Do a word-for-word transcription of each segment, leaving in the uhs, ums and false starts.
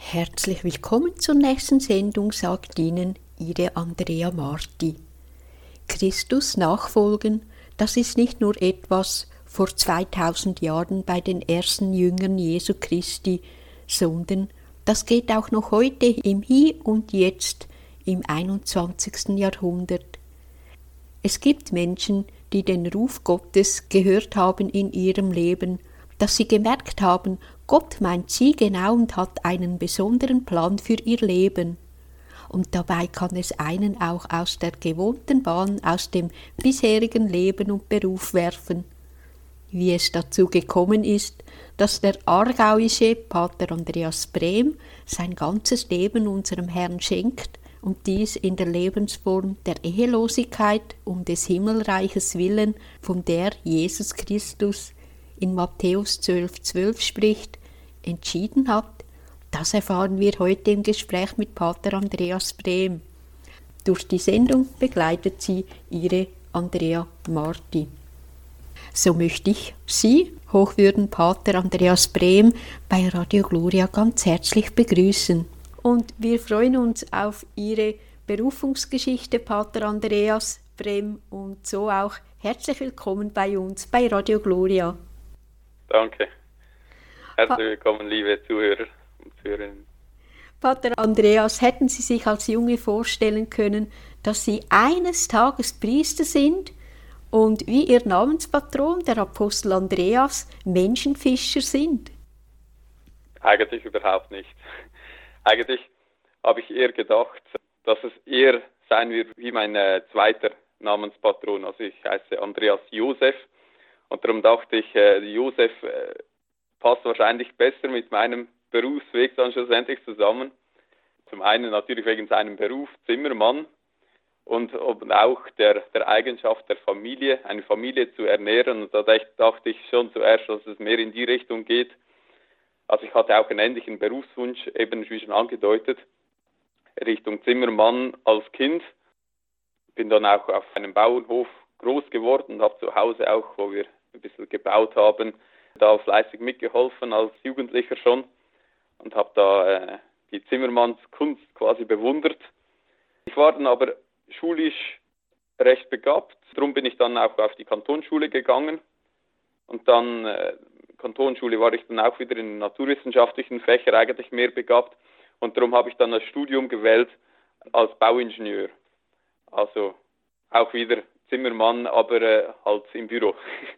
Herzlich willkommen zur nächsten Sendung, sagt Ihnen Ihre Andrea Marti. Christus nachfolgen, das ist nicht nur etwas vor zweitausend Jahren bei den ersten Jüngern Jesu Christi, sondern das geht auch noch heute im Hier und Jetzt im einundzwanzigsten Jahrhundert. Es gibt Menschen, die den Ruf Gottes gehört haben in ihrem Leben, dass sie gemerkt haben, Gott meint sie genau und hat einen besonderen Plan für ihr Leben. Und dabei kann es einen auch aus der gewohnten Bahn, aus dem bisherigen Leben und Beruf werfen. Wie es dazu gekommen ist, dass der aargauische Pater Andreas Brem sein ganzes Leben unserem Herrn schenkt und dies in der Lebensform der Ehelosigkeit um des Himmelreiches willen, von der Jesus Christus in Matthäus zwölf zwölf spricht, entschieden hat, das erfahren wir heute im Gespräch mit Pater Andreas Brem. Durch die Sendung begleitet sie Ihre Andrea Marti. So möchte ich Sie, hochwürden Pater Andreas Brem, bei Radio Gloria ganz herzlich begrüßen. Und wir freuen uns auf Ihre Berufungsgeschichte, Pater Andreas Brem, und so auch herzlich willkommen bei uns bei Radio Gloria. Danke. Herzlich willkommen, liebe Zuhörer und Zuhörerinnen. Pater Andreas, hätten Sie sich als Junge vorstellen können, dass Sie eines Tages Priester sind und wie Ihr Namenspatron, der Apostel Andreas, Menschenfischer sind? Eigentlich überhaupt nicht. Eigentlich habe ich eher gedacht, dass es eher sein wird wie mein äh, zweiter Namenspatron. Also ich heiße Andreas Josef und darum dachte ich, äh, Josef äh, passt wahrscheinlich besser mit meinem Berufsweg dann schlussendlich zusammen. Zum einen natürlich wegen seinem Beruf Zimmermann und auch der, der Eigenschaft der Familie, eine Familie zu ernähren. Und da dachte ich schon zuerst, dass es mehr in die Richtung geht. Also ich hatte auch einen ähnlichen Berufswunsch, eben wie schon angedeutet, Richtung Zimmermann als Kind. Bin dann auch auf einem Bauernhof groß geworden und habe zu Hause auch, wo wir ein bisschen gebaut haben, da fleißig mitgeholfen als Jugendlicher schon und habe da äh, die Zimmermannskunst quasi bewundert. Ich war dann aber schulisch recht begabt, darum bin ich dann auch auf die Kantonsschule gegangen und dann äh, Kantonsschule war ich dann auch wieder in naturwissenschaftlichen Fächern eigentlich mehr begabt und darum habe ich dann das Studium gewählt als Bauingenieur. Also auch wieder Zimmermann, aber äh, halt im Büro.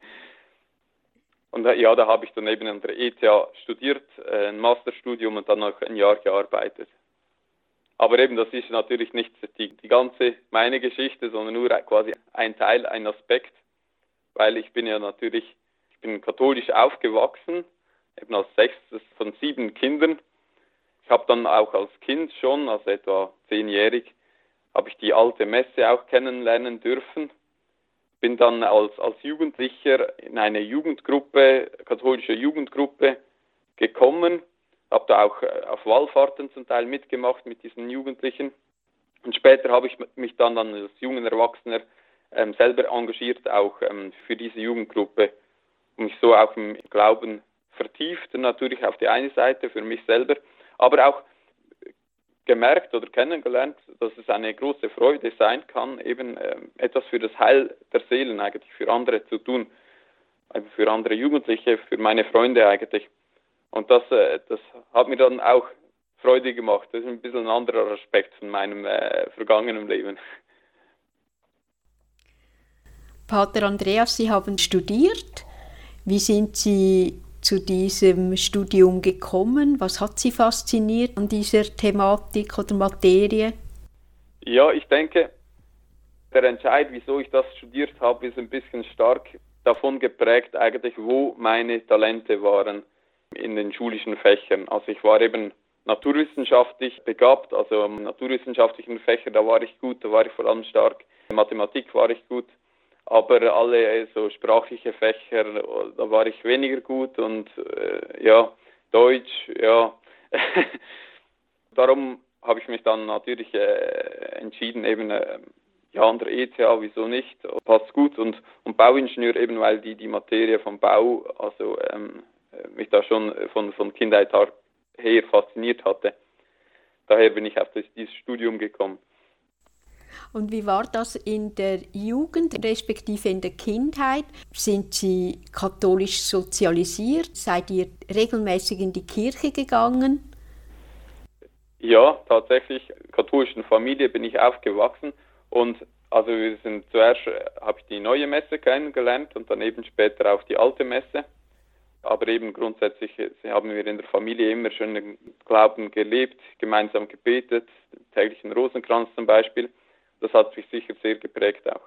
Und äh, ja, da habe ich dann eben an der E T H studiert, äh, ein Masterstudium und dann noch ein Jahr gearbeitet. Aber eben, das ist natürlich nicht die, die ganze meine Geschichte, sondern nur quasi ein Teil, ein Aspekt, weil ich bin ja natürlich Ich bin katholisch aufgewachsen, eben als sechstes von sieben Kindern. Ich habe dann auch als Kind schon, also etwa zehnjährig, habe ich die alte Messe auch kennenlernen dürfen. Bin dann als, als Jugendlicher in eine Jugendgruppe, katholische Jugendgruppe gekommen, habe da auch auf Wallfahrten zum Teil mitgemacht mit diesen Jugendlichen. Und später habe ich mich dann als junger Erwachsener ähm, selber engagiert, auch ähm, für diese Jugendgruppe. Und mich so auch im Glauben vertieft, natürlich auf die eine Seite für mich selber, aber auch gemerkt oder kennengelernt, dass es eine große Freude sein kann, eben äh, etwas für das Heil der Seelen eigentlich, für andere zu tun, also für andere Jugendliche, für meine Freunde eigentlich. Und das, äh, das hat mir dann auch Freude gemacht. Das ist ein bisschen ein anderer Aspekt von meinem äh, vergangenen Leben. Pater Andreas, Sie haben studiert. Wie sind Sie zu diesem Studium gekommen? Was hat Sie fasziniert an dieser Thematik oder Materie? Ja, ich denke, der Entscheid, wieso ich das studiert habe, ist ein bisschen stark davon geprägt, eigentlich, wo meine Talente waren in den schulischen Fächern. Also ich war eben naturwissenschaftlich begabt, also im naturwissenschaftlichen Fächer, da war ich gut, da war ich vor allem stark. In Mathematik war ich gut. Aber alle so sprachliche Fächer, da war ich weniger gut und äh, ja, Deutsch, ja. Darum habe ich mich dann natürlich äh, entschieden, eben äh, ja, an der E T H, wieso nicht, passt gut. Und, und Bauingenieur eben, weil die, die Materie vom Bau, also ähm, mich da schon von, von Kindheit her fasziniert hatte. daher bin ich auf das, dieses Studium gekommen. Und wie war das in der Jugend, respektive in der Kindheit? Sind Sie katholisch sozialisiert? Seid ihr regelmäßig in die Kirche gegangen? Ja, tatsächlich, katholischen Familie bin ich aufgewachsen und also wir sind zuerst, äh, habe ich die neue Messe kennengelernt und dann eben später auch die alte Messe. Aber eben grundsätzlich äh, haben wir in der Familie immer schon den Glauben gelebt, gemeinsam gebetet, den täglichen Rosenkranz zum Beispiel. Das hat mich sicher sehr geprägt auch.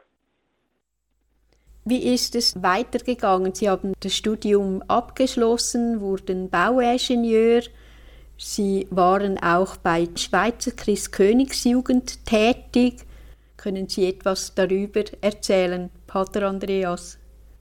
Wie ist es weitergegangen? Sie haben das Studium abgeschlossen, wurden Bauingenieur. Sie waren auch bei Schweizer Christkönigsjugend tätig. Können Sie etwas darüber erzählen, Pater Andreas?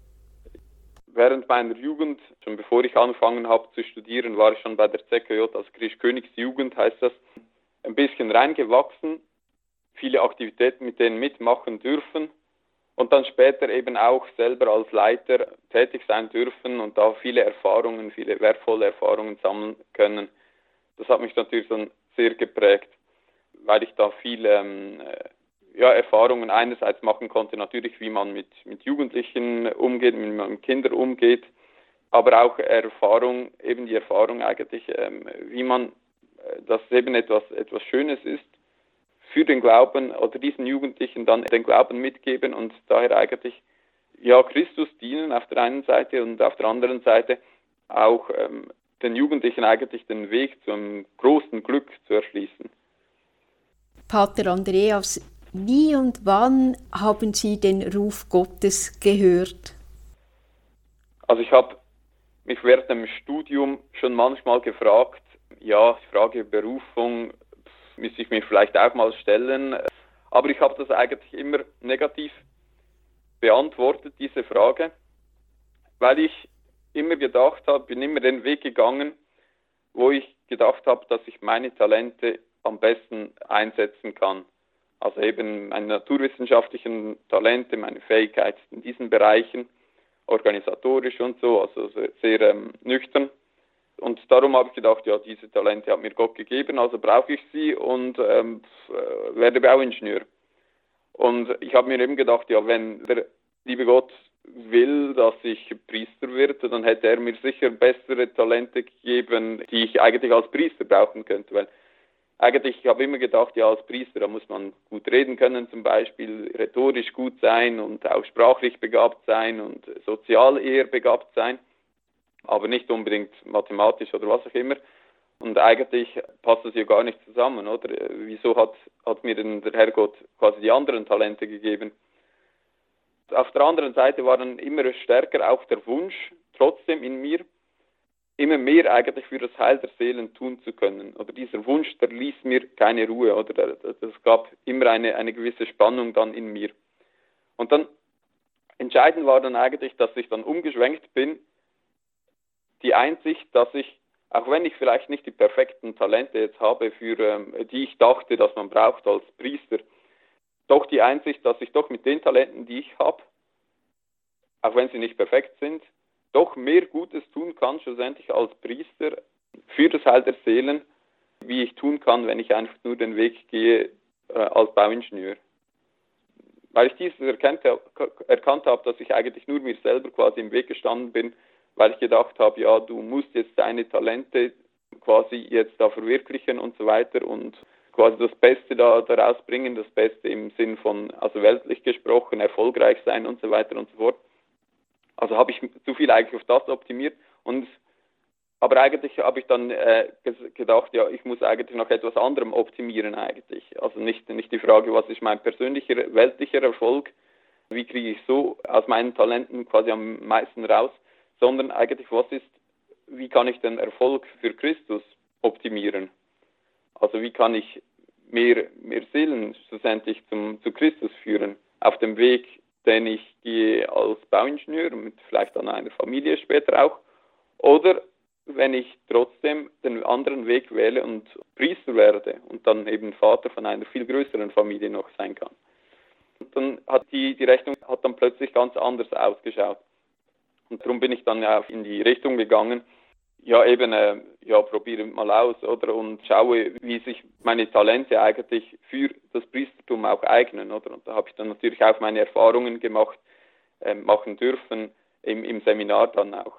Während meiner Jugend, schon bevor ich angefangen habe zu studieren, war ich schon bei der C K J, also Christkönigsjugend heißt das, ein bisschen reingewachsen, viele Aktivitäten mit denen mitmachen dürfen und dann später eben auch selber als Leiter tätig sein dürfen und da viele Erfahrungen, viele wertvolle Erfahrungen sammeln können. Das hat mich natürlich dann sehr geprägt, weil ich da viele ähm, ja, Erfahrungen einerseits machen konnte, natürlich wie man mit, mit Jugendlichen umgeht, wie man mit Kindern umgeht, aber auch Erfahrung, eben die Erfahrung eigentlich, ähm, wie man, äh, dass eben etwas, etwas Schönes ist, für den Glauben oder diesen Jugendlichen dann den Glauben mitgeben und daher eigentlich ja Christus dienen auf der einen Seite und auf der anderen Seite auch ähm, den Jugendlichen eigentlich den Weg zum großen Glück zu erschließen. Pater Andreas, wie und wann haben Sie den Ruf Gottes gehört? Also ich habe mich während dem Studium schon manchmal gefragt, ja, die Frage Berufung müsste ich mir vielleicht auch mal stellen, aber ich habe das eigentlich immer negativ beantwortet, diese Frage, weil ich immer gedacht habe, bin immer den Weg gegangen, wo ich gedacht habe, dass ich meine Talente am besten einsetzen kann. Also eben meine naturwissenschaftlichen Talente, meine Fähigkeiten in diesen Bereichen, organisatorisch und so, also sehr, sehr ähm, nüchtern. Und darum habe ich gedacht, ja, diese Talente hat mir Gott gegeben, also brauche ich sie und ähm, werde Bauingenieur. Und ich habe mir eben gedacht, ja, wenn der liebe Gott will, dass ich Priester werde, dann hätte er mir sicher bessere Talente gegeben, die ich eigentlich als Priester brauchen könnte. Weil eigentlich, ich habe immer gedacht, ja, als Priester, da muss man gut reden können, zum Beispiel rhetorisch gut sein und auch sprachlich begabt sein und sozial eher begabt sein, aber nicht unbedingt mathematisch oder was auch immer. Und eigentlich passt das ja gar nicht zusammen, oder? Wieso hat, hat mir denn der Herrgott quasi die anderen Talente gegeben? Auf der anderen Seite war dann immer stärker auch der Wunsch, trotzdem in mir, immer mehr eigentlich für das Heil der Seelen tun zu können. Oder dieser Wunsch, der ließ mir keine Ruhe, oder es gab immer eine, eine gewisse Spannung dann in mir. Und dann, entscheidend war dann eigentlich, dass ich dann umgeschwenkt bin, die Einsicht, dass ich, auch wenn ich vielleicht nicht die perfekten Talente jetzt habe, für ähm, die ich dachte, dass man braucht als Priester, doch die Einsicht, dass ich doch mit den Talenten, die ich habe, auch wenn sie nicht perfekt sind, doch mehr Gutes tun kann, schlussendlich als Priester für das Heil der Seelen, wie ich tun kann, wenn ich einfach nur den Weg gehe äh, als Bauingenieur. Weil ich dieses erkannt, erkannt habe, dass ich eigentlich nur mir selber quasi im Weg gestanden bin, weil ich gedacht habe, ja, du musst jetzt deine Talente quasi jetzt da verwirklichen und so weiter und quasi das Beste da, daraus bringen, das Beste im Sinn von, also weltlich gesprochen, erfolgreich sein und so weiter und so fort. Also habe ich zu viel eigentlich auf das optimiert und aber eigentlich habe ich dann äh, gedacht, ja, ich muss eigentlich noch etwas anderem optimieren eigentlich. Also nicht, nicht die Frage, was ist mein persönlicher, weltlicher Erfolg, wie kriege ich so aus meinen Talenten quasi am meisten raus, sondern eigentlich, was ist, wie kann ich den Erfolg für Christus optimieren? Also wie kann ich mehr, mehr Seelen schlussendlich zum, zu Christus führen, auf dem Weg, den ich gehe als Bauingenieur, mit vielleicht dann einer Familie später auch, oder wenn ich trotzdem den anderen Weg wähle und Priester werde und dann eben Vater von einer viel größeren Familie noch sein kann. Und dann hat die, die Rechnung hat dann plötzlich ganz anders ausgeschaut. Und darum bin ich dann auch in die Richtung gegangen, ja eben, äh, ja, probiere mal aus, oder? Und schaue, wie sich meine Talente eigentlich für das Priestertum auch eignen, oder? Und da habe ich dann natürlich auch meine Erfahrungen gemacht, äh, machen dürfen, im, im Seminar dann auch.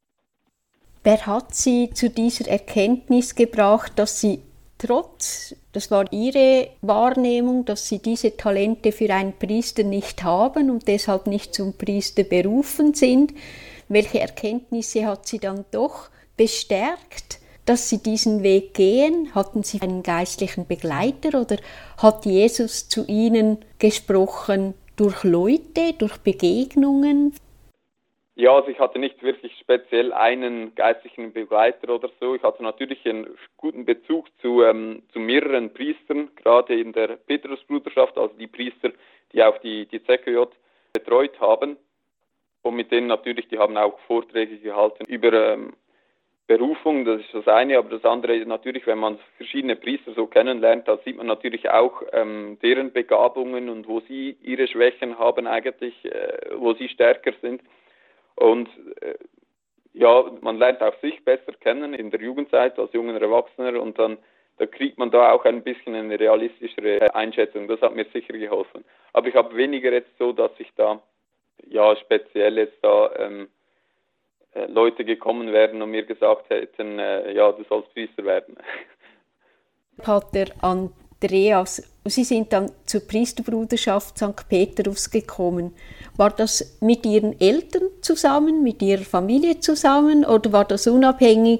Wer hat Sie zu dieser Erkenntnis gebracht, dass Sie trotz, das war Ihre Wahrnehmung, dass Sie diese Talente für einen Priester nicht haben und deshalb nicht zum Priester berufen sind? Welche Erkenntnisse hat Sie dann doch bestärkt, dass Sie diesen Weg gehen? Hatten Sie einen geistlichen Begleiter oder hat Jesus zu Ihnen gesprochen durch Leute, durch Begegnungen? Ja, also ich hatte nicht wirklich speziell einen geistlichen Begleiter oder so. Ich hatte natürlich einen guten Bezug zu, ähm, zu mehreren Priestern, gerade in der Petrusbruderschaft, also die Priester, die auch die, die Z K J betreut haben. Und mit denen natürlich, die haben auch Vorträge gehalten über ähm, Berufung, das ist das eine, aber das andere ist natürlich, wenn man verschiedene Priester so kennenlernt, da sieht man natürlich auch ähm, deren Begabungen und wo sie ihre Schwächen haben eigentlich, äh, wo sie stärker sind. Und äh, ja, man lernt auch sich besser kennen in der Jugendzeit als junger Erwachsener und dann da kriegt man da auch ein bisschen eine realistischere Einschätzung. Das hat mir sicher geholfen. Aber ich habe weniger jetzt so, dass ich da ja speziell jetzt da ähm, äh, Leute gekommen wären und mir gesagt hätten, äh, ja, du sollst Priester werden. Pater Andreas, Sie sind dann zur Priesterbruderschaft Sankt Petrus gekommen. War das mit Ihren Eltern zusammen, mit Ihrer Familie zusammen oder war das unabhängig?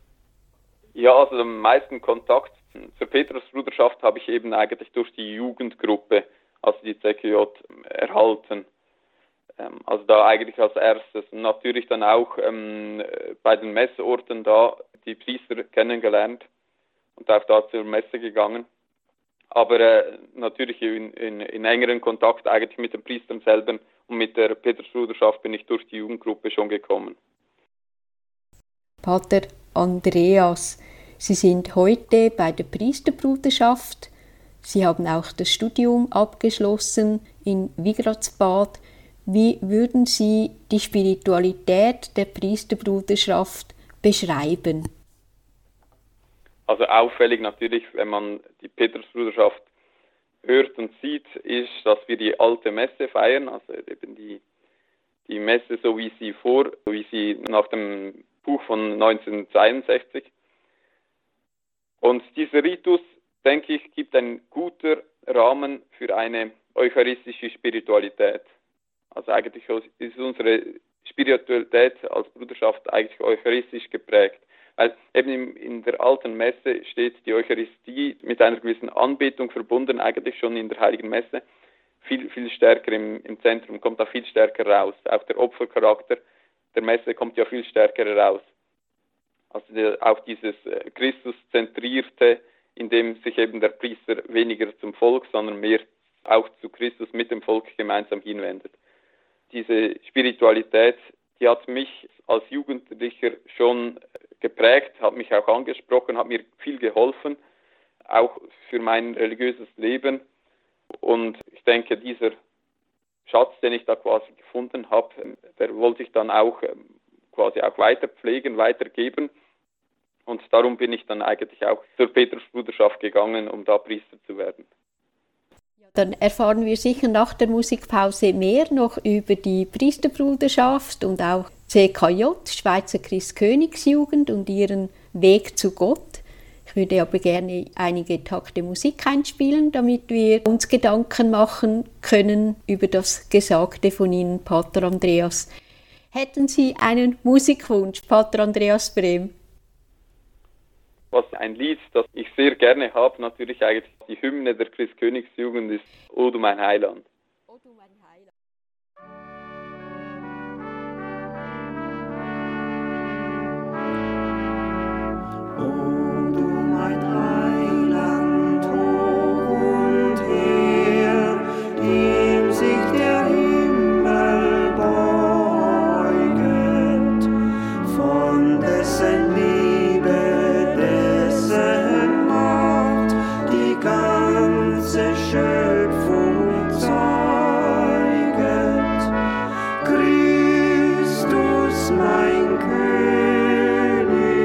Ja, also den meisten Kontakt zur Petrusbruderschaft habe ich eben eigentlich durch die Jugendgruppe, also die Z K J, erhalten. Ähm, also da eigentlich als erstes. Und natürlich dann auch ähm, bei den Messorten da die Priester kennengelernt und auch da zur Messe gegangen. Aber äh, natürlich in, in, in engeren Kontakt eigentlich mit den Priestern selber und mit der Petrusbruderschaft bin ich durch die Jugendgruppe schon gekommen. Pater Andreas, Sie sind heute bei der Priesterbruderschaft. Sie haben auch das Studium abgeschlossen in Wigratzbad. Wie würden Sie die Spiritualität der Priesterbruderschaft beschreiben? Also auffällig natürlich, wenn man die Petrusbruderschaft hört und sieht, ist, dass wir die alte Messe feiern, also eben die, die Messe so wie sie vor, so wie sie nach dem Buch von neunzehnhundertzweiundsechzig. Und dieser Ritus, denke ich, gibt einen guten Rahmen für eine eucharistische Spiritualität. Also eigentlich ist unsere Spiritualität als Bruderschaft eigentlich eucharistisch geprägt. Weil eben in der alten Messe steht die Eucharistie mit einer gewissen Anbetung verbunden, eigentlich schon in der Heiligen Messe, viel, viel stärker im, im Zentrum, kommt da viel stärker raus. Auch der Opfercharakter der Messe kommt ja viel stärker raus. Also die, auch dieses äh, Christuszentrierte, in dem sich eben der Priester weniger zum Volk, sondern mehr auch zu Christus mit dem Volk gemeinsam hinwendet. Diese Spiritualität, die hat mich als Jugendlicher schon geprägt, hat mich auch angesprochen, hat mir viel geholfen, auch für mein religiöses Leben. Und ich denke, dieser Schatz, den ich da quasi gefunden habe, der wollte ich dann auch quasi auch weiter pflegen, weitergeben. Und darum bin ich dann eigentlich auch zur Petrusbruderschaft gegangen, um da Priester zu werden. Dann erfahren wir sicher nach der Musikpause mehr noch über die Priesterbruderschaft und auch C K J, Schweizer Christkönigsjugend und ihren Weg zu Gott. Ich würde aber gerne einige Takte Musik einspielen, damit wir uns Gedanken machen können über das Gesagte von Ihnen, Pater Andreas. Hätten Sie einen Musikwunsch, Pater Andreas Brehm? Was ein Lied, das ich sehr gerne habe, natürlich eigentlich die Hymne der Christkönigsjugend ist O du mein Heiland. O du mein Heiland. O du mein Heiland, hoch und her, dem sich der Himmel beuget, von dessen Schöpfung zeuget, Christus mein König.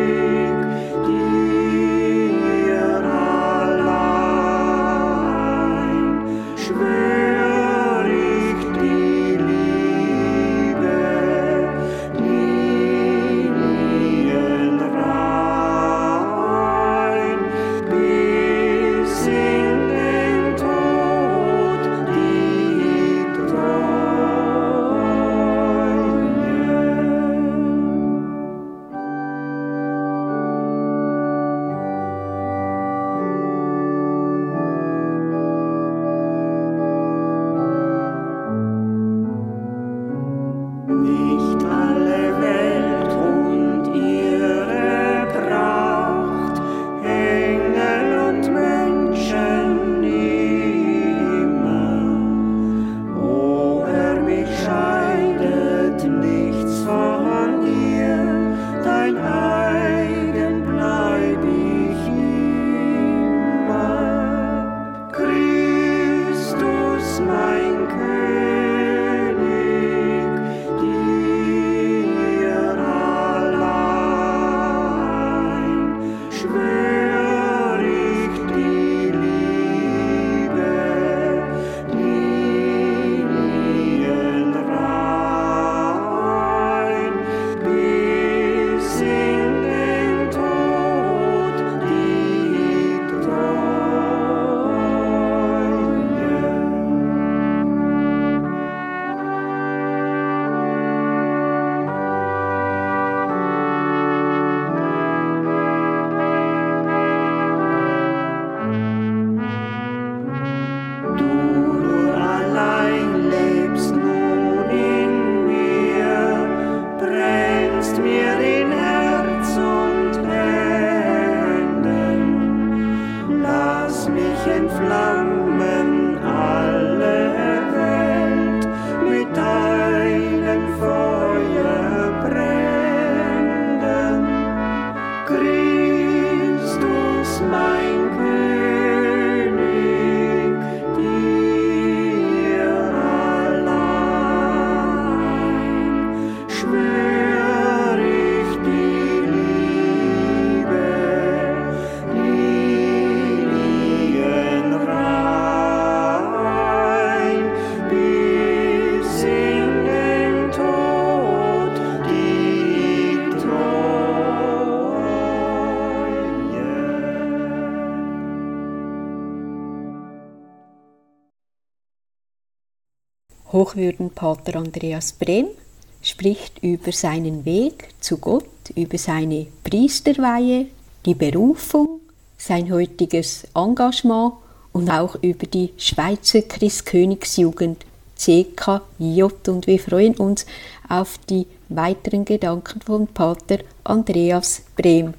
Hochwürden Pater Andreas Brem spricht über seinen Weg zu Gott, über seine Priesterweihe, die Berufung, sein heutiges Engagement und auch über die Schweizer Christkönigsjugend C K J. Und wir freuen uns auf die weiteren Gedanken von Pater Andreas Brem.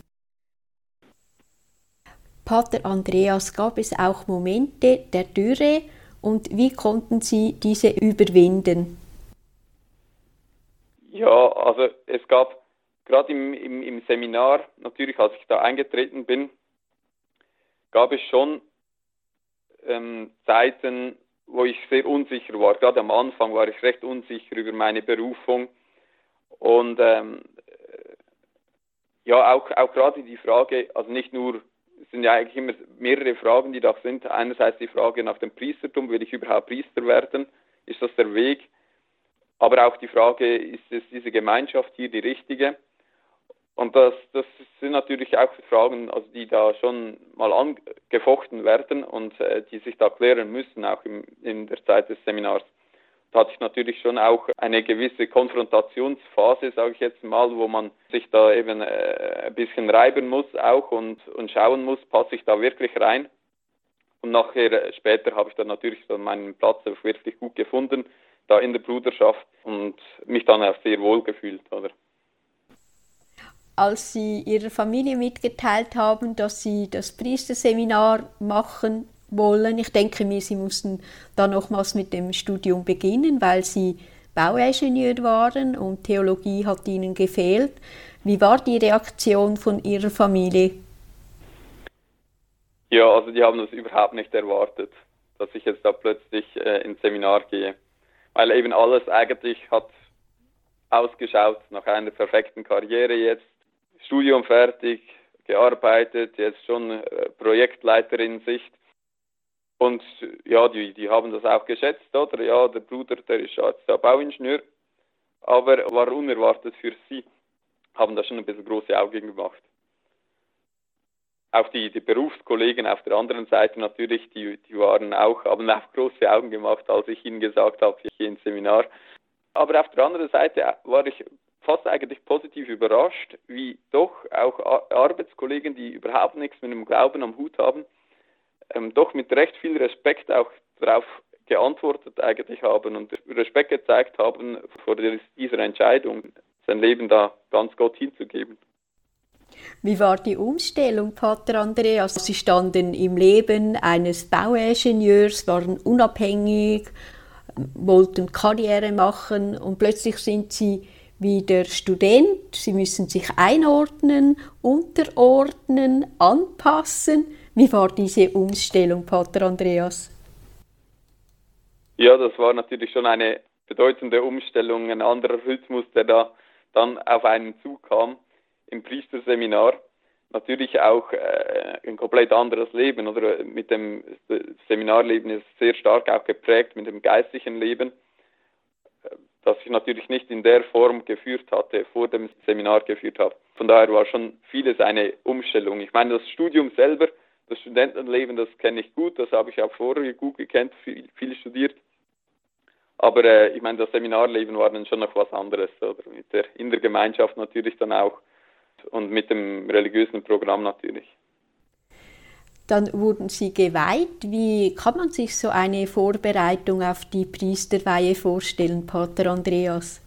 Pater Andreas, gab es auch Momente der Dürre und wie konnten Sie diese überwinden? Ja, also es gab gerade im, im, im Seminar, natürlich als ich da eingetreten bin, gab es schon ähm, Zeiten, wo ich sehr unsicher war. Gerade am Anfang war ich recht unsicher über meine Berufung. Und ähm, ja, auch, auch gerade die Frage, also nicht nur, es sind ja eigentlich immer mehrere Fragen, die da sind. Einerseits die Frage nach dem Priestertum, will ich überhaupt Priester werden? Ist das der Weg? Aber auch die Frage, ist es diese Gemeinschaft hier die richtige? Und das, das sind natürlich auch Fragen, also die da schon mal angefochten werden und äh, die sich da klären müssen, auch im, in der Zeit des Seminars. Da hatte ich natürlich schon auch eine gewisse Konfrontationsphase, sage ich jetzt mal, wo man sich da eben äh, ein bisschen reiben muss auch und, und schauen muss, passe ich da wirklich rein. Und nachher, äh, später habe ich dann natürlich so meinen Platz auch wirklich gut gefunden, da in der Bruderschaft und mich dann auch sehr wohl gefühlt, oder? Als Sie Ihrer Familie mitgeteilt haben, dass Sie das Priesterseminar machen wollen, ich denke mir, Sie mussten dann nochmals mit dem Studium beginnen, weil Sie Bauingenieur waren und Theologie hat Ihnen gefehlt. Wie war die Reaktion von Ihrer Familie? Ja, also die haben das überhaupt nicht erwartet, dass ich jetzt da plötzlich äh, ins Seminar gehe. Weil eben alles eigentlich hat ausgeschaut nach einer perfekten Karriere jetzt. Studium fertig, gearbeitet, jetzt schon äh, Projektleiter in Sicht. Und ja, die, die haben das auch geschätzt, oder? Ja, der Bruder, der ist jetzt der Bauingenieur. Aber war unerwartet für sie, haben da schon ein bisschen große Augen gemacht. Auch die, die Berufskollegen auf der anderen Seite natürlich, die, die waren auch, haben auch große Augen gemacht, als ich ihnen gesagt habe, ich gehe ins Seminar. Aber auf der anderen Seite war ich fast eigentlich positiv überrascht, wie doch auch Arbeitskollegen, die überhaupt nichts mit dem Glauben am Hut haben, ähm, doch mit recht viel Respekt auch darauf geantwortet eigentlich haben und Respekt gezeigt haben vor dieser Entscheidung, sein Leben da ganz Gott hinzugeben. Wie war die Umstellung, Pater Andreas? Sie standen im Leben eines Bauingenieurs, waren unabhängig, wollten Karriere machen und plötzlich sind Sie wieder Student. Sie müssen sich einordnen, unterordnen, anpassen. Wie war diese Umstellung, Pater Andreas? Ja, das war natürlich schon eine bedeutende Umstellung, ein anderer Rhythmus, der da dann auf einen zukam im Priesterseminar. Natürlich auch äh, ein komplett anderes Leben, oder mit dem Seminarleben ist sehr stark auch geprägt mit dem geistlichen Leben, das ich natürlich nicht in der Form geführt hatte, vor dem Seminar geführt habe. Von daher war schon vieles eine Umstellung. Ich meine, das Studium selber, das Studentenleben, das kenne ich gut, das habe ich auch vorher gut gekannt, viel, viel studiert. Aber äh, ich meine, das Seminarleben war dann schon noch was anderes, oder? Mit der, in der Gemeinschaft natürlich dann auch und mit dem religiösen Programm natürlich. Dann wurden Sie geweiht. Wie kann man sich so eine Vorbereitung auf die Priesterweihe vorstellen, Pater Andreas?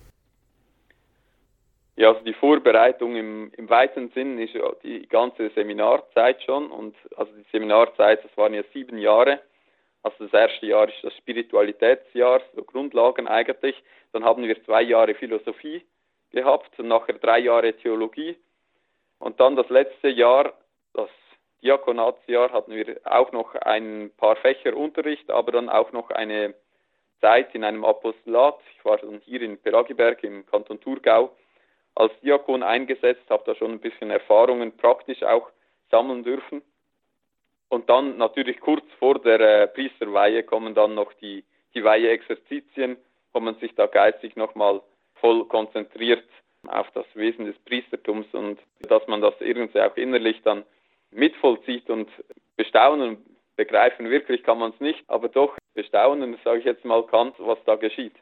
Ja, also die Vorbereitung im, im weiten Sinn ist ja die ganze Seminarzeit schon. Und also die Seminarzeit, das waren ja sieben Jahre. Also das erste Jahr ist das Spiritualitätsjahr, so Grundlagen eigentlich. Dann haben wir zwei Jahre Philosophie gehabt und nachher drei Jahre Theologie. Und dann das letzte Jahr, das Diakonatsjahr, hatten wir auch noch ein paar Fächer Unterricht, aber dann auch noch eine Zeit in einem Apostolat. Ich war dann hier in Peragiberg im Kanton Thurgau als Diakon eingesetzt, habe da schon ein bisschen Erfahrungen praktisch auch sammeln dürfen. Und dann natürlich kurz vor der äh, Priesterweihe kommen dann noch die, die Weiheexerzitien, wo man sich da geistig nochmal voll konzentriert auf das Wesen des Priestertums und dass man das irgendwie auch innerlich dann mitvollzieht und bestaunen und begreifen, wirklich kann man es nicht, aber doch bestaunen, sage ich jetzt mal, kann, was da geschieht.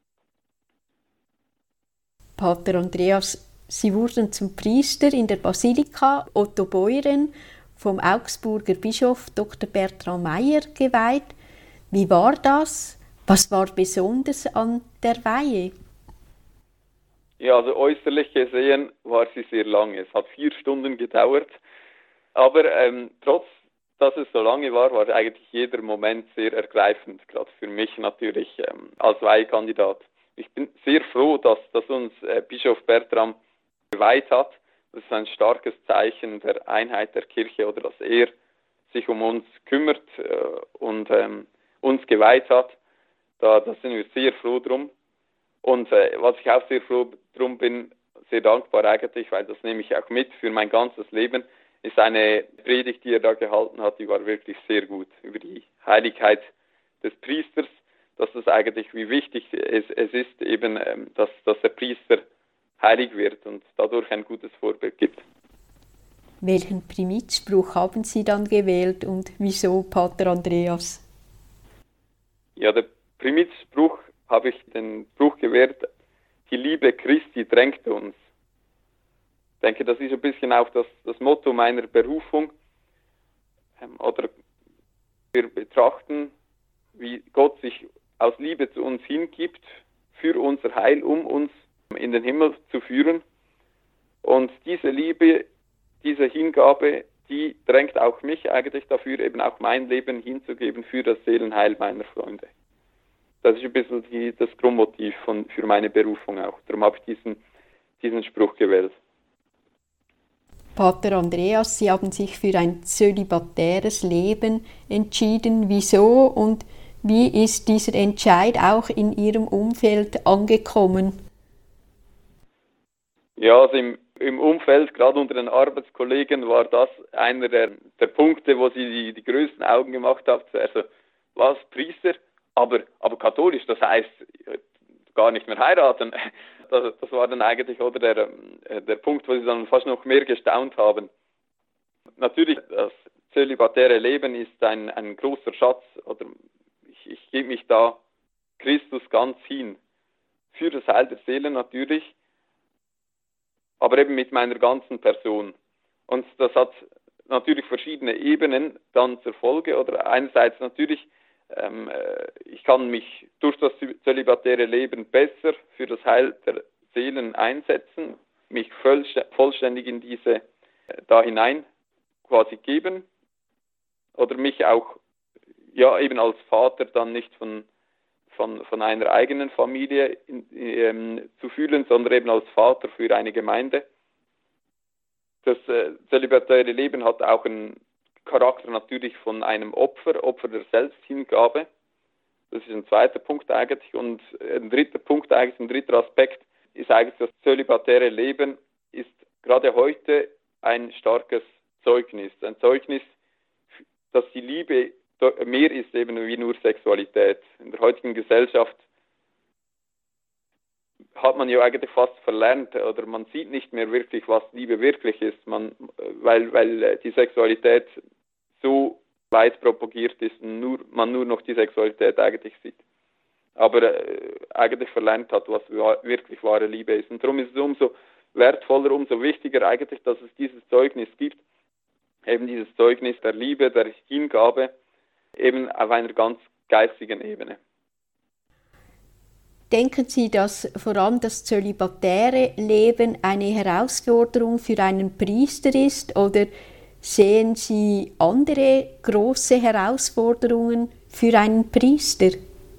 Pater Andreas, Sie wurden zum Priester in der Basilika Otto Beuren vom Augsburger Bischof Doktor Bertram Meyer geweiht. Wie war das? Was war besonders an der Weihe? Ja, also äußerlich gesehen war sie sehr lange. Es hat vier Stunden gedauert. Aber ähm, trotz, dass es so lange war, war eigentlich jeder Moment sehr ergreifend, gerade für mich natürlich ähm, als Weihekandidat. Ich bin sehr froh, dass, dass uns äh, Bischof Bertram geweiht hat. Das ist ein starkes Zeichen der Einheit der Kirche oder dass er sich um uns kümmert äh, und ähm, uns geweiht hat. Da, da sind wir sehr froh drum. Und äh, was ich auch sehr froh drum bin, sehr dankbar eigentlich, weil das nehme ich auch mit für mein ganzes Leben, ist eine Predigt, die er da gehalten hat, die war wirklich sehr gut über die Heiligkeit des Priesters, dass das eigentlich, wie wichtig es, es ist, eben, ähm, dass, dass der Priester heilig wird und dadurch ein gutes Vorbild gibt. Welchen Primizspruch haben Sie dann gewählt und wieso Pater Andreas? Ja, der Primizspruch habe ich den Spruch gewählt, die Liebe Christi drängte uns. Ich denke, das ist ein bisschen auch das, das Motto meiner Berufung. Ähm, oder wir betrachten, wie Gott sich aus Liebe zu uns hingibt, für unser Heil, um uns in den Himmel zu führen. Und diese Liebe, diese Hingabe, die drängt auch mich eigentlich dafür, eben auch mein Leben hinzugeben für das Seelenheil meiner Freunde. Das ist ein bisschen die, das Grundmotiv von, für meine Berufung auch. Darum habe ich diesen, diesen Spruch gewählt. Pater Andreas, Sie haben sich für ein zölibatäres Leben entschieden. Wieso und wie ist dieser Entscheid auch in Ihrem Umfeld angekommen? Ja, also im, im Umfeld, gerade unter den Arbeitskollegen, war das einer der, der Punkte, wo sie die, die größten Augen gemacht haben. Also, was, Priester? Aber, aber katholisch, das heißt gar nicht mehr heiraten. Das, das war dann eigentlich oder der, der Punkt, wo sie dann fast noch mehr gestaunt haben. Natürlich, das zölibatäre Leben ist ein, ein großer Schatz. Oder ich, ich gebe mich da Christus ganz hin. Für das Heil der Seele natürlich, aber eben mit meiner ganzen Person. Und das hat natürlich verschiedene Ebenen dann zur Folge. Oder einerseits natürlich, ähm, ich kann mich durch das zölibatäre Leben besser für das Heil der Seelen einsetzen, mich vollständig in diese, da hinein quasi geben. Oder mich auch, ja, eben als Vater dann nicht von Von, von einer eigenen Familie in, ähm, zu fühlen, sondern eben als Vater für eine Gemeinde. Das äh, zölibatäre Leben hat auch einen Charakter natürlich von einem Opfer, Opfer der Selbsthingabe. Das ist ein zweiter Punkt eigentlich. Und ein dritter Punkt eigentlich, ein dritter Aspekt ist eigentlich, das zölibatäre Leben ist gerade heute ein starkes Zeugnis. Ein Zeugnis, dass die Liebe mehr ist eben wie nur Sexualität. In der heutigen Gesellschaft hat man ja eigentlich fast verlernt oder man sieht nicht mehr wirklich, was Liebe wirklich ist, man, weil, weil die Sexualität so weit propagiert ist und nur, man nur noch die Sexualität eigentlich sieht. Aber äh, eigentlich verlernt hat, was wirklich wahre Liebe ist. Und darum ist es umso wertvoller, umso wichtiger eigentlich, dass es dieses Zeugnis gibt, eben dieses Zeugnis der Liebe, der Hingabe, eben auf einer ganz geistigen Ebene. Denken Sie, dass vor allem das zölibatäre Leben eine Herausforderung für einen Priester ist oder sehen Sie andere große Herausforderungen für einen Priester?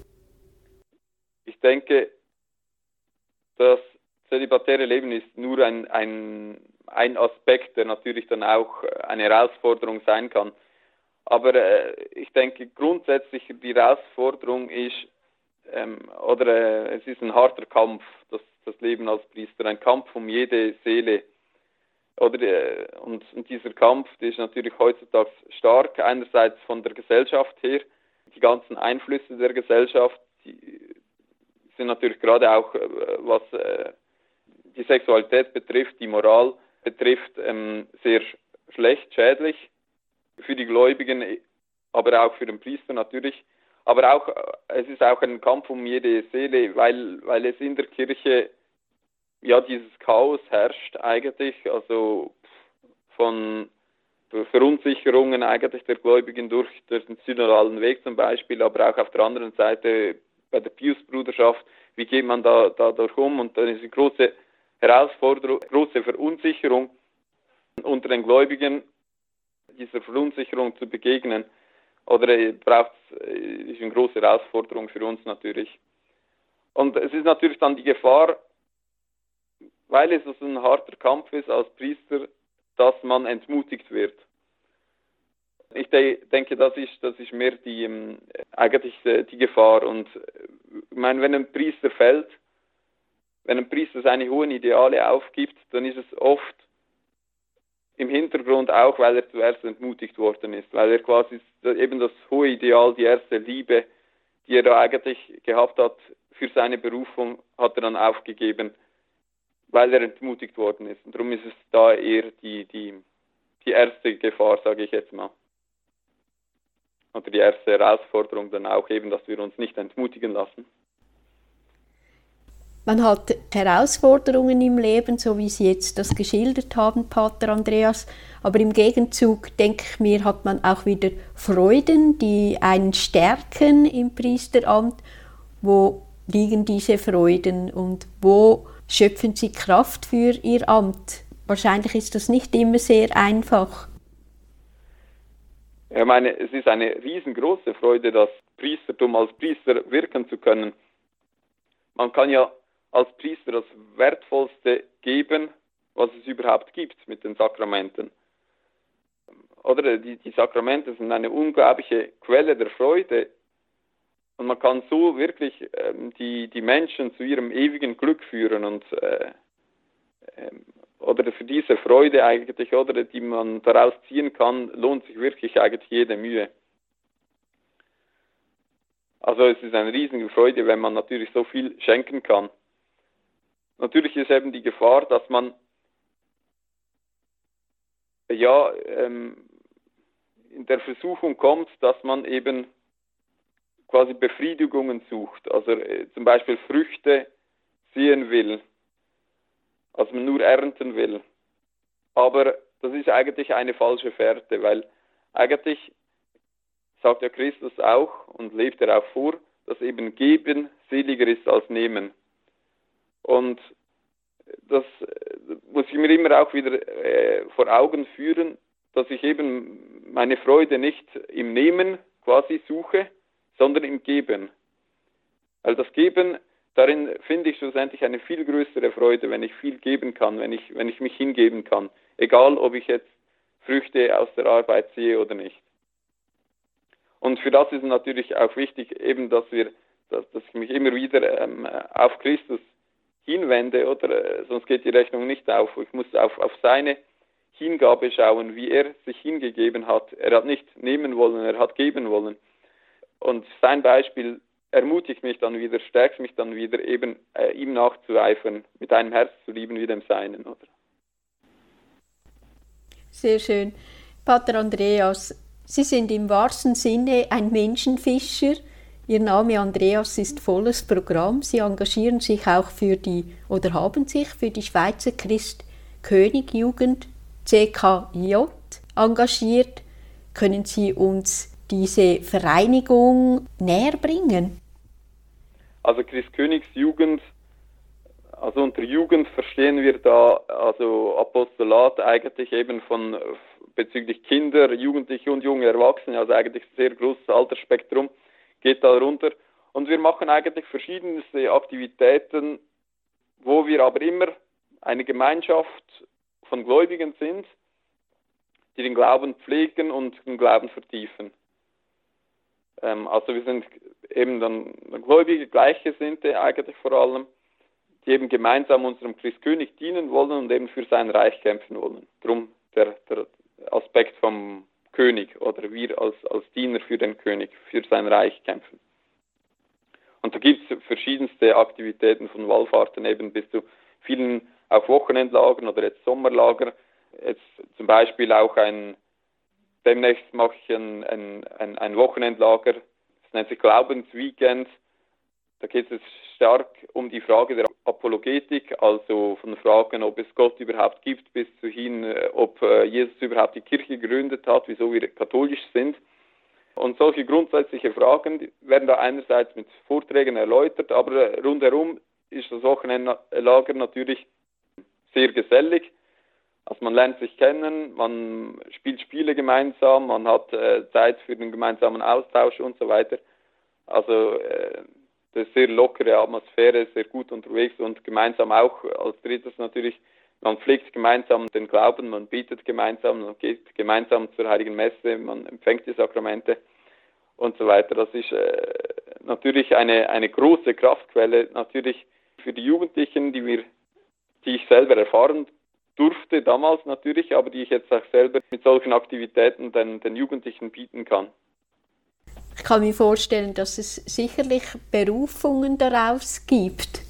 Ich denke, das zölibatäre Leben ist nur ein, ein, ein Aspekt, der natürlich dann auch eine Herausforderung sein kann. Aber äh, ich denke grundsätzlich die Herausforderung ist, ähm, oder äh, es ist ein harter Kampf, das, das Leben als Priester, ein Kampf um jede Seele. Oder, äh, und, und dieser Kampf, der ist natürlich heutzutage stark, einerseits von der Gesellschaft her, die ganzen Einflüsse der Gesellschaft, die sind natürlich gerade auch, äh, was äh, die Sexualität betrifft, die Moral betrifft, ähm, sehr schlecht, schädlich. Für die Gläubigen, aber auch für den Priester natürlich. Aber auch, es ist auch ein Kampf um jede Seele, weil, weil es in der Kirche ja dieses Chaos herrscht eigentlich, also von Verunsicherungen eigentlich der Gläubigen durch, durch den synodalen Weg zum Beispiel, aber auch auf der anderen Seite bei der Piusbruderschaft, wie geht man da dadurch um? Und dann ist eine große Herausforderung, große Verunsicherung unter den Gläubigen, dieser Verunsicherung zu begegnen. Oder braucht es, ist eine große Herausforderung für uns natürlich. Und es ist natürlich dann die Gefahr, weil es so ein harter Kampf ist als Priester, dass man entmutigt wird. Ich de- denke, das ist, das ist mehr die, ähm, eigentlich äh, die Gefahr. Und ich meine, wenn ein Priester fällt, wenn ein Priester seine hohen Ideale aufgibt, dann ist es oft im Hintergrund auch, weil er zuerst entmutigt worden ist, weil er quasi eben das hohe Ideal, die erste Liebe, die er da eigentlich gehabt hat für seine Berufung, hat er dann aufgegeben, weil er entmutigt worden ist. Und darum ist es da eher die, die, die erste Gefahr, sage ich jetzt mal. Oder die erste Herausforderung dann auch eben, dass wir uns nicht entmutigen lassen. Man hat Herausforderungen im Leben, so wie Sie jetzt das geschildert haben, Pater Andreas. Aber im Gegenzug, denke ich mir, hat man auch wieder Freuden, die einen stärken im Priesteramt. Wo liegen diese Freuden und wo schöpfen Sie Kraft für Ihr Amt? Wahrscheinlich ist das nicht immer sehr einfach. Ich meine, es ist eine riesengroße Freude, das Priestertum als Priester wirken zu können. Man kann ja als Priester das Wertvollste geben, was es überhaupt gibt mit den Sakramenten. Oder die, die Sakramente sind eine unglaubliche Quelle der Freude. Und man kann so wirklich ähm, die, die Menschen zu ihrem ewigen Glück führen. Und, äh, ähm, oder für diese Freude eigentlich, oder die man daraus ziehen kann, lohnt sich wirklich eigentlich jede Mühe. Also es ist eine riesige Freude, wenn man natürlich so viel schenken kann. Natürlich ist eben die Gefahr, dass man ja ähm, in der Versuchung kommt, dass man eben quasi Befriedigungen sucht, also äh, zum Beispiel Früchte sehen will, also man nur ernten will. Aber das ist eigentlich eine falsche Fährte, weil eigentlich sagt ja Christus auch und lebt er auch vor, dass eben Geben seliger ist als Nehmen. Und das muss ich mir immer auch wieder äh, vor Augen führen, dass ich eben meine Freude nicht im Nehmen quasi suche, sondern im Geben. Weil das Geben, darin finde ich schlussendlich eine viel größere Freude, wenn ich viel geben kann, wenn ich, wenn ich mich hingeben kann. Egal, ob ich jetzt Früchte aus der Arbeit sehe oder nicht. Und für das ist natürlich auch wichtig, eben, dass wir, dass, dass ich mich immer wieder ähm, auf Christus hinwende, oder äh, sonst geht die Rechnung nicht auf. Ich muss auf, auf seine Hingabe schauen, wie er sich hingegeben hat. Er hat nicht nehmen wollen, er hat geben wollen. Und sein Beispiel ermutigt mich dann wieder, stärkt mich dann wieder, eben äh, ihm nachzueifern, mit einem Herz zu lieben wie dem Seinen, oder? Sehr schön. Pater Andreas, Sie sind im wahrsten Sinne ein Menschenfischer. Ihr Name Andreas ist volles Programm. Sie engagieren sich auch für die, oder haben sich für die Schweizer Christ-König-Jugend C K J engagiert. Können Sie uns diese Vereinigung näher bringen? Also Christ-Königs-Jugend, also unter Jugend verstehen wir da also Apostolat eigentlich eben von bezüglich Kinder, Jugendliche und junge Erwachsene, also eigentlich ein sehr großes Altersspektrum geht da runter. Und wir machen eigentlich verschiedenste Aktivitäten, wo wir aber immer eine Gemeinschaft von Gläubigen sind, die den Glauben pflegen und den Glauben vertiefen. Ähm, also wir sind eben dann Gläubige, Gleichgesinnte eigentlich vor allem, die eben gemeinsam unserem Christkönig dienen wollen und eben für sein Reich kämpfen wollen. Drum der, der Aspekt vom König oder wir als, als Diener für den König, für sein Reich kämpfen. Und da gibt es verschiedenste Aktivitäten von Wallfahrten eben bis zu vielen auch Wochenendlagern oder jetzt Sommerlager. Jetzt zum Beispiel auch ein, demnächst mache ich ein, ein, ein, ein Wochenendlager das nennt sich Glaubensweekend. Da geht es stark um die Frage der Apologetik, also von Fragen, ob es Gott überhaupt gibt, bis zu hin, ob Jesus überhaupt die Kirche gegründet hat, wieso wir katholisch sind. Und solche grundsätzliche Fragen werden da einerseits mit Vorträgen erläutert, aber rundherum ist das Wochenendlager natürlich sehr gesellig. Also man lernt sich kennen, man spielt Spiele gemeinsam, man hat äh, Zeit für den gemeinsamen Austausch und so weiter. Also äh, das ist sehr lockere Atmosphäre, sehr gut unterwegs und gemeinsam auch als drittes natürlich, man pflegt gemeinsam den Glauben, man betet gemeinsam, man geht gemeinsam zur Heiligen Messe, man empfängt die Sakramente und so weiter. Das ist äh, natürlich eine, eine große Kraftquelle, natürlich für die Jugendlichen, die wir, die ich selber erfahren durfte, damals natürlich, aber die ich jetzt auch selber mit solchen Aktivitäten den, den Jugendlichen bieten kann. Ich kann mir vorstellen, dass es sicherlich Berufungen daraus gibt.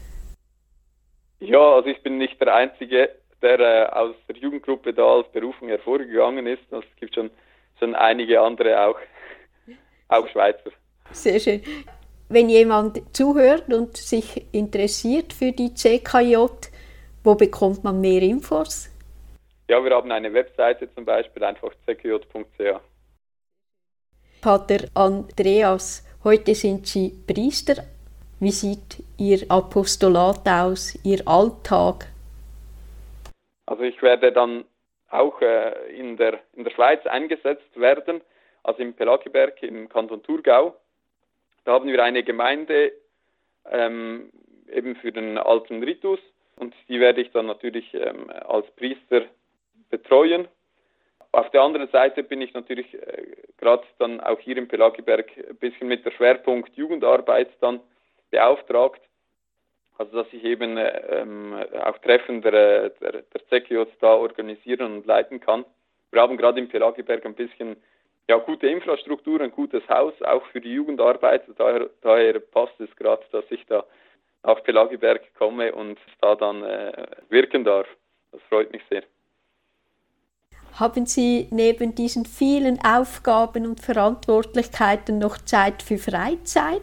Ja, also ich bin nicht der Einzige, der äh, aus der Jugendgruppe da als Berufung hervorgegangen ist. Es gibt schon, schon einige andere auch, auch Schweizer. Sehr schön. Wenn jemand zuhört und sich interessiert für die C K J, wo bekommt man mehr Infos? Ja, wir haben eine Webseite zum Beispiel, einfach c k j punkt c h. Pater Andreas, heute sind Sie Priester. Wie sieht Ihr Apostolat aus, Ihr Alltag? Also ich werde dann auch äh, in der, in der Schweiz eingesetzt werden, also im Pelagiberg im Kanton Thurgau. Da haben wir eine Gemeinde ähm, eben für den alten Ritus und die werde ich dann natürlich ähm, als Priester betreuen. Auf der anderen Seite bin ich natürlich äh, gerade dann auch hier im Pelagiberg ein bisschen mit der Schwerpunkt Jugendarbeit dann beauftragt. Also dass ich eben äh, ähm, auch Treffen der, der, der C K J da organisieren und leiten kann. Wir haben gerade im Pelagiberg ein bisschen ja, gute Infrastruktur, ein gutes Haus, auch für die Jugendarbeit. Daher, daher passt es gerade, dass ich da nach Pelagiberg komme und da dann äh, wirken darf. Das freut mich sehr. Haben Sie neben diesen vielen Aufgaben und Verantwortlichkeiten noch Zeit für Freizeit?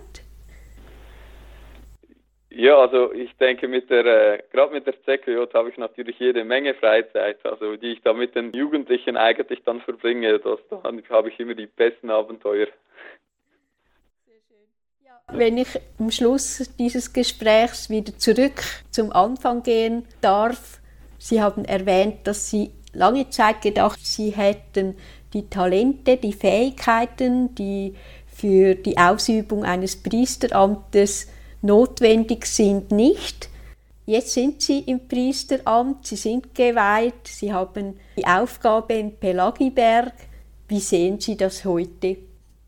Ja, also ich denke, mit der, äh, gerade mit der C K J habe ich natürlich jede Menge Freizeit, also die ich da mit den Jugendlichen eigentlich dann verbringe. Das, da habe ich immer die besten Abenteuer. Sehr schön. Ja. Wenn ich am Schluss dieses Gesprächs wieder zurück zum Anfang gehen darf, Sie haben erwähnt, dass Sie lange Zeit gedacht, Sie hätten die Talente, die Fähigkeiten, die für die Ausübung eines Priesteramtes notwendig sind, nicht. Jetzt sind Sie im Priesteramt, Sie sind geweiht, Sie haben die Aufgabe im Pelagiberg. Wie sehen Sie das heute?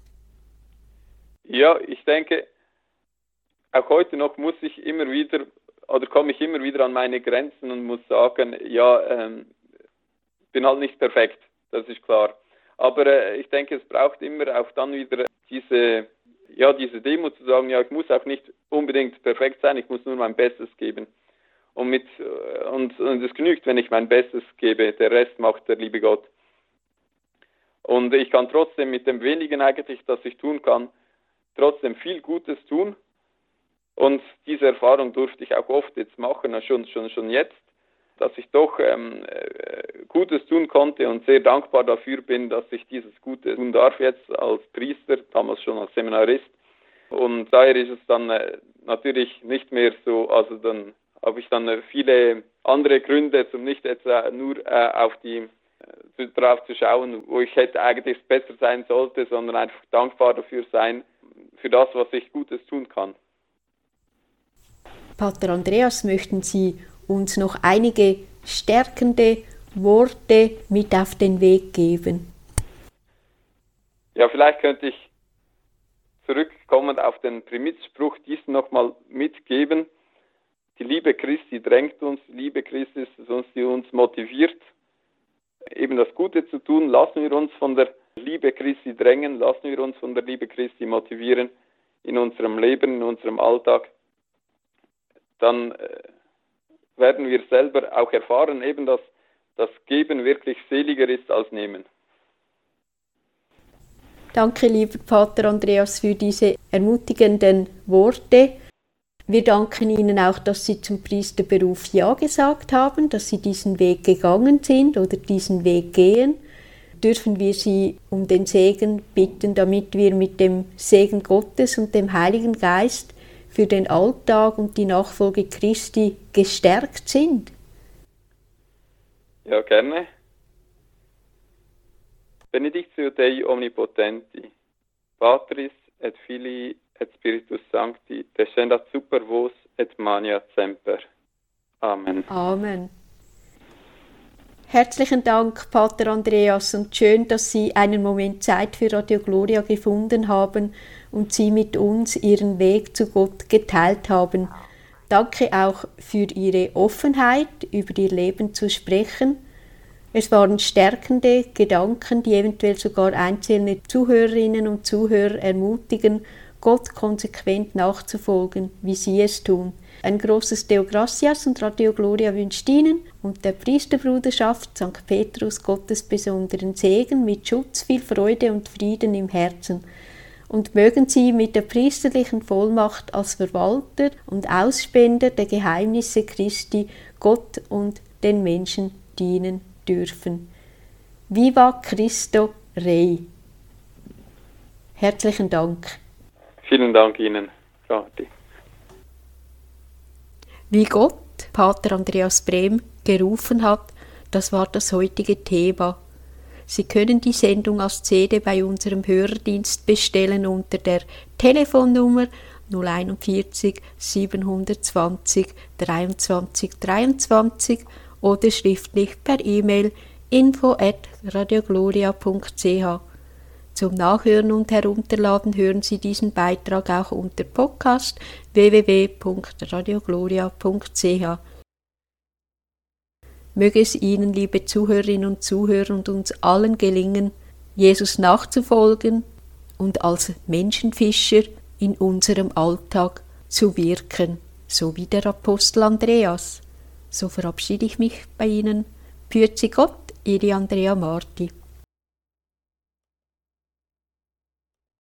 Ja, ich denke, auch heute noch muss ich immer wieder, oder komme ich immer wieder an meine Grenzen und muss sagen, ja, ähm, bin halt nicht perfekt, das ist klar. Aber äh, ich denke, es braucht immer auch dann wieder diese ja, diese Demut zu sagen, ja, ich muss auch nicht unbedingt perfekt sein, ich muss nur mein Bestes geben. Und, mit, und, und es genügt, wenn ich mein Bestes gebe, der Rest macht der liebe Gott. Und ich kann trotzdem mit dem wenigen eigentlich, das ich tun kann, trotzdem viel Gutes tun. Und diese Erfahrung durfte ich auch oft jetzt machen, schon, schon, schon jetzt, dass ich doch ähm, Gutes tun konnte und sehr dankbar dafür bin, dass ich dieses Gute tun darf jetzt als Priester, damals schon als Seminarist. Und daher ist es dann äh, natürlich nicht mehr so, also dann habe ich dann äh, viele andere Gründe, um nicht jetzt äh, nur äh, auf die äh, darauf zu schauen, wo ich hätte eigentlich besser sein sollte, sondern einfach dankbar dafür sein, für das, was ich Gutes tun kann. Pater Andreas, möchten Sie uns noch einige stärkende Worte mit auf den Weg geben? Ja, vielleicht könnte ich zurückkommend auf den Primizspruch diesen nochmal mitgeben. Die Liebe Christi drängt uns, die Liebe Christi ist es uns, die uns motiviert, eben das Gute zu tun. Lassen wir uns von der Liebe Christi drängen, lassen wir uns von der Liebe Christi motivieren in unserem Leben, in unserem Alltag. Dann äh, werden wir selber auch erfahren, eben dass das Geben wirklich seliger ist als Nehmen. Danke, lieber Pater Andreas, für diese ermutigenden Worte. Wir danken Ihnen auch, dass Sie zum Priesterberuf Ja gesagt haben, dass Sie diesen Weg gegangen sind oder diesen Weg gehen. Dürfen wir Sie um den Segen bitten, damit wir mit dem Segen Gottes und dem Heiligen Geist für den Alltag und die Nachfolge Christi gestärkt sind? Ja, gerne. Benedictio Dei Omnipotenti, Patris et Filii et Spiritus Sancti, descendat super vos et maniat semper. Amen. Amen. Herzlichen Dank, Pater Andreas, und schön, dass Sie einen Moment Zeit für Radio Gloria gefunden haben und Sie mit uns Ihren Weg zu Gott geteilt haben. Danke auch für Ihre Offenheit, über Ihr Leben zu sprechen. Es waren stärkende Gedanken, die eventuell sogar einzelne Zuhörerinnen und Zuhörer ermutigen, Gott konsequent nachzufolgen, wie Sie es tun. Ein großes Deo Gratias und Radio Gloria wünscht Ihnen und der Priesterbruderschaft Sankt Petrus Gottes besonderen Segen mit Schutz, viel Freude und Frieden im Herzen. Und mögen Sie mit der priesterlichen Vollmacht als Verwalter und Ausspender der Geheimnisse Christi Gott und den Menschen dienen dürfen. Viva Cristo Rei! Herzlichen Dank. Vielen Dank Ihnen, Kathi. Wie Gott Pater Andreas Brem gerufen hat, das war das heutige Thema. Sie können die Sendung als C D bei unserem Hörerdienst bestellen unter der Telefonnummer null einundvierzig siebenhundertzwanzig dreiundzwanzig dreiundzwanzig oder schriftlich per E-Mail info at radiogloria punkt c h. Zum Nachhören und Herunterladen hören Sie diesen Beitrag auch unter Podcast w w w punkt radiogloria punkt c h. Möge es Ihnen, liebe Zuhörerinnen und Zuhörer, und uns allen gelingen, Jesus nachzufolgen und als Menschenfischer in unserem Alltag zu wirken, so wie der Apostel Andreas. So verabschiede ich mich bei Ihnen. Pürzi Gott, Ihre Andrea Marti.